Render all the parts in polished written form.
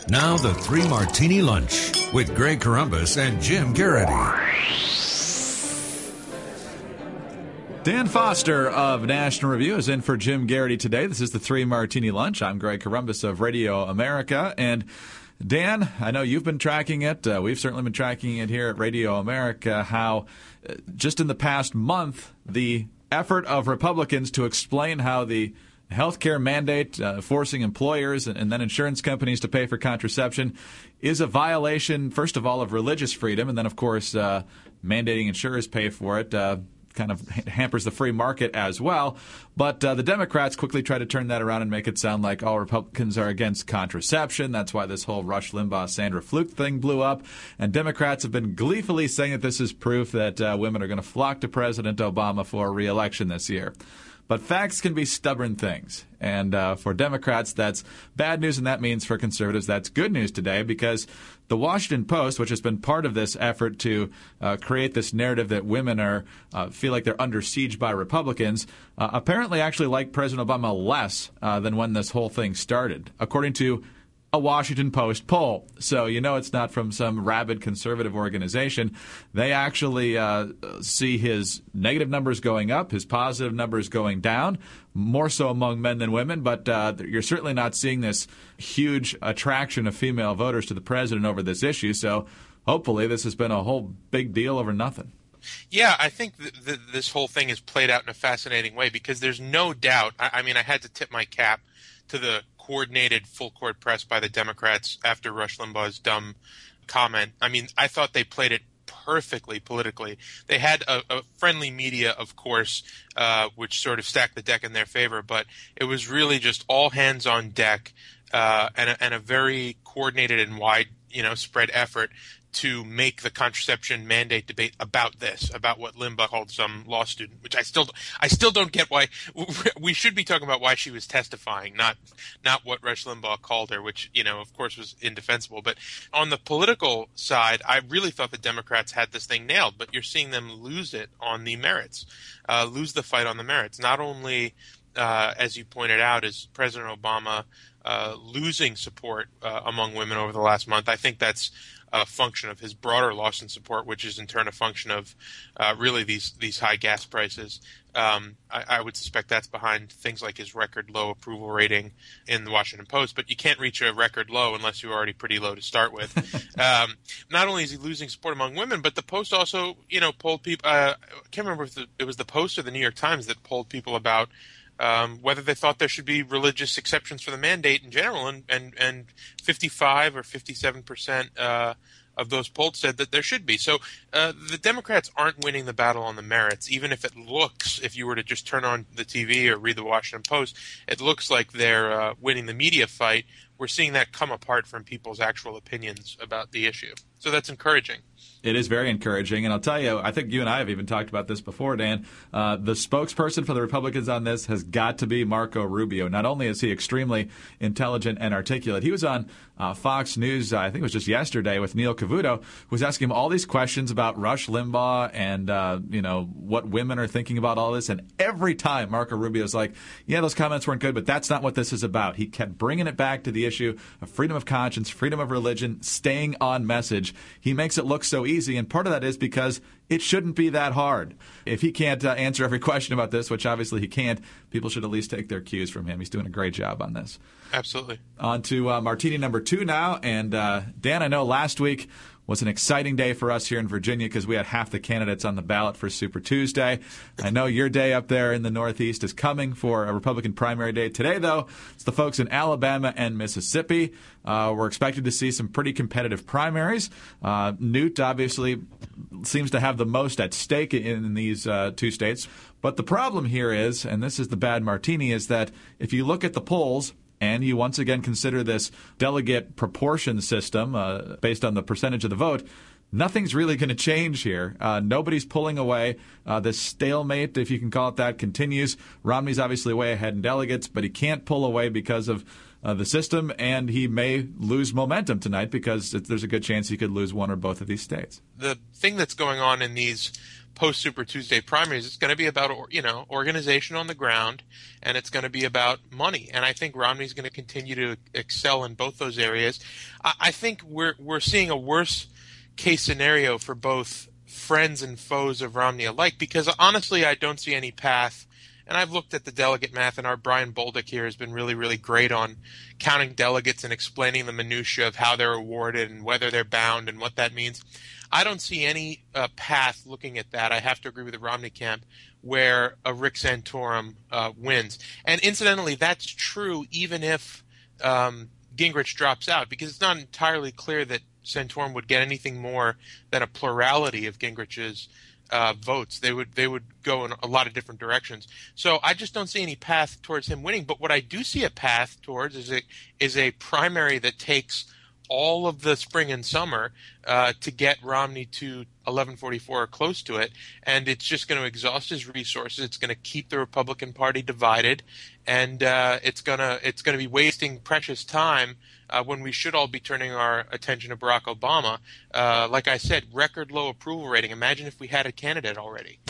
Now the Three Martini Lunch with Greg Corombos and Jim Garrity. Dan Foster of National Review is in for Jim Garrity today. This is the Three Martini Lunch. I'm Greg Corombos of Radio America. And Dan, I know you've been tracking it. We've certainly been tracking it here at Radio America, how just in the past month, the effort of Republicans to explain how the healthcare mandate forcing employers and then insurance companies to pay for contraception is a violation, first of all, of religious freedom, and then, of course, mandating insurers pay for it kind of hampers the free market as well. But the Democrats quickly try to turn that around and make it sound like all Republicans are against contraception. That's why this whole Rush Limbaugh, Sandra Fluke thing blew up. And Democrats have been gleefully saying that this is proof that women are going to flock to President Obama for re-election this year. But facts can be stubborn things. And for Democrats, that's bad news, and that means for conservatives, that's good news today, because the Washington Post, which has been part of this effort to create this narrative that women are feel like they're under siege by Republicans, apparently actually like President Obama less than when this whole thing started, according to a Washington Post poll. So you know it's not from some rabid conservative organization. They actually see his negative numbers going up, his positive numbers going down, more so among men than women. But you're certainly not seeing this huge attraction of female voters to the president over this issue. So hopefully this has been a whole big deal over nothing. Yeah, I think this whole thing is played out in a fascinating way, because there's no doubt. I mean, I had to tip my cap to the coordinated full-court press by the Democrats after Rush Limbaugh's dumb comment. I mean, I thought they played it perfectly politically. They had a friendly media, of course, which sort of stacked the deck in their favor, but it was really just all hands on deck and a very coordinated and wide, spread effort to make the contraception mandate debate about this, about what Limbaugh called some law student, which I still don't get why. We should be talking about why she was testifying, not what Rush Limbaugh called her, which, of course was indefensible. But on the political side, I really thought the Democrats had this thing nailed, but you're seeing them lose it on the merits, lose the fight on the merits. Not only, as you pointed out, is President Obama losing support among women over the last month. I think that's a function of his broader loss in support, which is in turn a function of really these high gas prices. I would suspect that's behind things like his record low approval rating in the Washington Post, but you can't reach a record low unless you're already pretty low to start with. Not only is he losing support among women, but the Post also, polled people. I can't remember if it was the Post or the New York Times that polled people about whether they thought there should be religious exceptions for the mandate in general, and 55 or 57% of those polled said that there should be. So the Democrats aren't winning the battle on the merits, even if it looks, if you were to just turn on the TV or read the Washington Post, it looks like they're winning the media fight. We're seeing that come apart from people's actual opinions about the issue. So that's encouraging. It is very encouraging, and I'll tell you, I think you and I have even talked about this before, Dan. The spokesperson for the Republicans on this has got to be Marco Rubio. Not only is he extremely intelligent and articulate, he was on Fox News, I think it was just yesterday, with Neil Cavuto, who was asking him all these questions about Rush Limbaugh and, what women are thinking about all this. And every time Marco Rubio's like, yeah, those comments weren't good, but that's not what this is about. He kept bringing it back to the issue of freedom of conscience, freedom of religion, staying on message. He makes it look so easy, and part of that is because it shouldn't be that hard. If he can't answer every question about this, which obviously he can't, people should at least take their cues from him. He's doing a great job on this. Absolutely. On to Martini number 2 now. And Dan, I know last week was an exciting day for us here in Virginia because we had half the candidates on the ballot for Super Tuesday. I know your day up there in the Northeast is coming for a Republican primary day. Today, though, it's the folks in Alabama and Mississippi. We're expected to see some pretty competitive primaries. Newt obviously seems to have the most at stake in these 2 states. But the problem here is, and this is the bad martini, is that if you look at the polls, and you once again consider this delegate proportion system based on the percentage of the vote, nothing's really going to change here. Nobody's pulling away. This stalemate, if you can call it that, continues. Romney's obviously way ahead in delegates, but he can't pull away because of the system, and he may lose momentum tonight because there's a good chance he could lose one or both of these states. The thing that's going on in these post-Super Tuesday primaries, it's going to be about, organization on the ground, and it's going to be about money. And I think Romney's going to continue to excel in both those areas. I think we're seeing a worse case scenario for both friends and foes of Romney alike, because honestly, I don't see any path. And I've looked at the delegate math, and our Brian Bolduc here has been really, really great on counting delegates and explaining the minutia of how they're awarded and whether they're bound and what that means. I don't see any path looking at that. I have to agree with the Romney camp where a Rick Santorum wins. And incidentally, that's true even if Gingrich drops out, because it's not entirely clear that Santorum would get anything more than a plurality of Gingrich's votes. They would go in a lot of different directions. So I just don't see any path towards him winning. But what I do see a path towards is a primary that takes all of the spring and summer to get Romney to 1144 or close to it, and it's just going to exhaust his resources. It's going to keep the Republican Party divided, and it's going to be wasting precious time when we should all be turning our attention to Barack Obama. Like I said, record low approval rating. Imagine if we had a candidate already.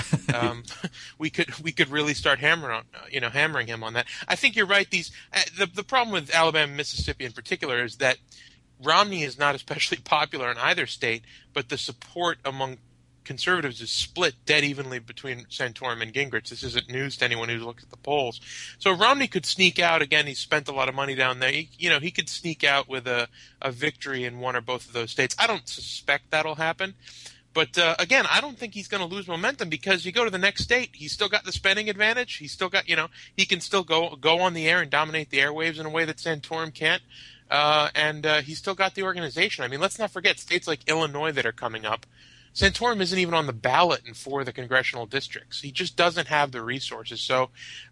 We could really start hammering him on that. I think you're right. The problem with Alabama and Mississippi in particular is that Romney is not especially popular in either state, but the support among conservatives is split dead evenly between Santorum and Gingrich. This isn't news to anyone who's looked at the polls. So Romney could sneak out. Again, he's spent a lot of money down there. He could sneak out with a victory in one or both of those states. I don't suspect that'll happen. But again, I don't think he's going to lose momentum, because you go to the next state, he's still got the spending advantage. He's still got, he can still go on the air and dominate the airwaves in a way that Santorum can't. And he's still got the organization. I mean, let's not forget states like Illinois that are coming up. Santorum isn't even on the ballot in 4 of the congressional districts. He just doesn't have the resources. So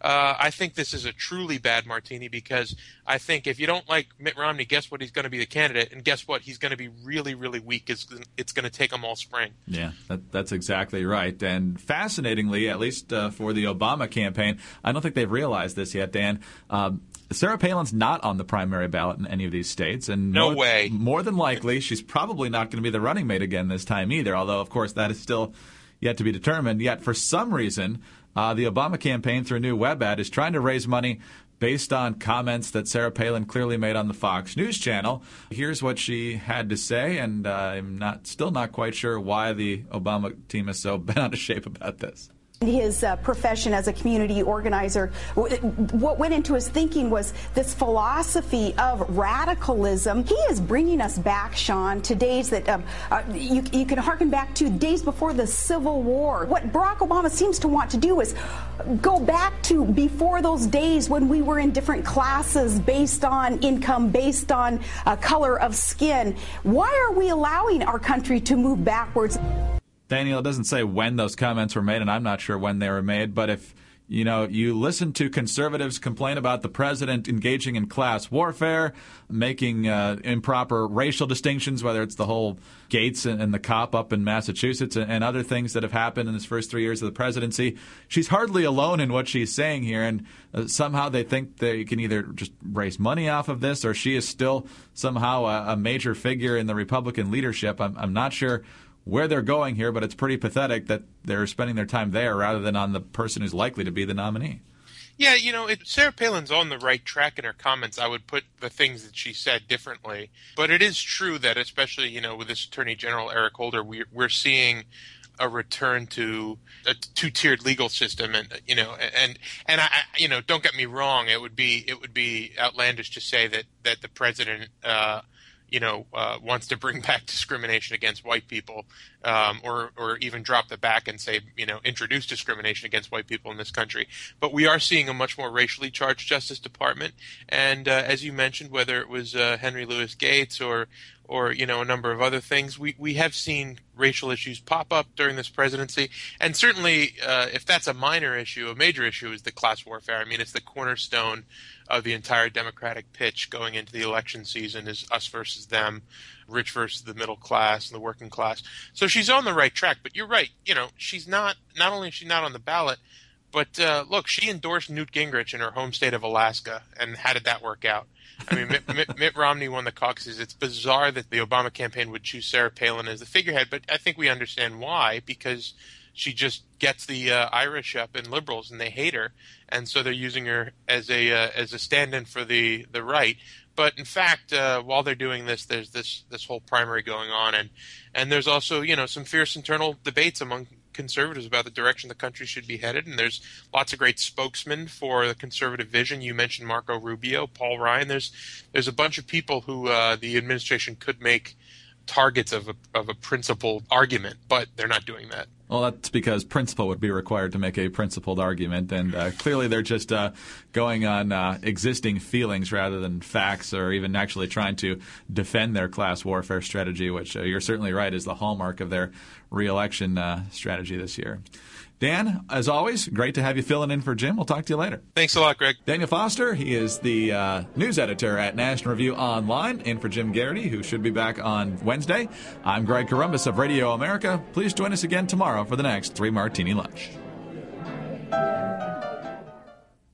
I think this is a truly bad martini, because I think if you don't like Mitt Romney, guess what? He's going to be the candidate. And guess what? He's going to be really, really weak. It's going to take him all spring. Yeah, that's exactly right. And fascinatingly, at least for the Obama campaign, I don't think they've realized this yet, Dan. Sarah Palin's not on the primary ballot in any of these states. And no way. More than likely, she's probably not going to be the running mate again this time either, although, of course, that is still yet to be determined. Yet, for some reason, the Obama campaign, through a new web ad, is trying to raise money based on comments that Sarah Palin clearly made on the Fox News channel. Here's what she had to say, and I'm still not quite sure why the Obama team is so bent out of shape about this. His profession as a community organizer, what went into his thinking was this philosophy of radicalism. He is bringing us back, Sean, to days that you can harken back to days before the Civil War. What Barack Obama seems to want to do is go back to before those days when we were in different classes based on income, based on color of skin. Why are we allowing our country to move backwards? Daniel, it doesn't say when those comments were made, and I'm not sure when they were made, but if you listen to conservatives complain about the president engaging in class warfare, making improper racial distinctions, whether it's the whole Gates and the cop up in Massachusetts and other things that have happened in his first 3 years of the presidency, she's hardly alone in what she's saying here. And somehow they think they can either just raise money off of this, or she is still somehow a major figure in the Republican leadership. I'm not sure where they're going here, but it's pretty pathetic that they're spending their time there rather than on the person who's likely to be the nominee. Yeah, Sarah Palin's on the right track in her comments. I would put the things that she said differently. But it is true that, especially, with this Attorney General Eric Holder, we're seeing a return to a two-tiered legal system, and I don't get me wrong, it would be outlandish to say that the president wants to bring back discrimination against white people, or even drop the back and say, introduce discrimination against white people in this country. But we are seeing a much more racially charged Justice Department. And as you mentioned, whether it was Henry Louis Gates or a number of other things, we have seen racial issues pop up during this presidency. And certainly, if that's a minor issue, a major issue is the class warfare. I mean, it's the cornerstone of the entire Democratic pitch going into the election season, is us versus them, rich versus the middle class and the working class. So she's on the right track. But you're right. She's not only is she not on the ballot, But look, she endorsed Newt Gingrich in her home state of Alaska, and how did that work out? I mean, Mitt Romney won the caucuses. It's bizarre that the Obama campaign would choose Sarah Palin as the figurehead, but I think we understand why, because she just gets the Irish up and liberals, and they hate her, and so they're using her as a stand-in for the right. But in fact, while they're doing this, there's this whole primary going on, and there's also some fierce internal debates among conservatives about the direction the country should be headed, and there's lots of great spokesmen for the conservative vision. You mentioned Marco Rubio, Paul Ryan. There's a bunch of people who the administration could make targets of a principled argument, but they're not doing that. Well, that's because principle would be required to make a principled argument, and clearly they're just going on existing feelings rather than facts, or even actually trying to defend their class warfare strategy, which you're certainly right is the hallmark of their re-election strategy this year. Dan, as always, great to have you filling in for Jim. We'll talk to you later. Thanks a lot, Greg. Daniel Foster, he is the news editor at National Review Online, in for Jim Garrity, who should be back on Wednesday. I'm Greg Corombos of Radio America. Please join us again tomorrow for the next 3 Martini Lunch.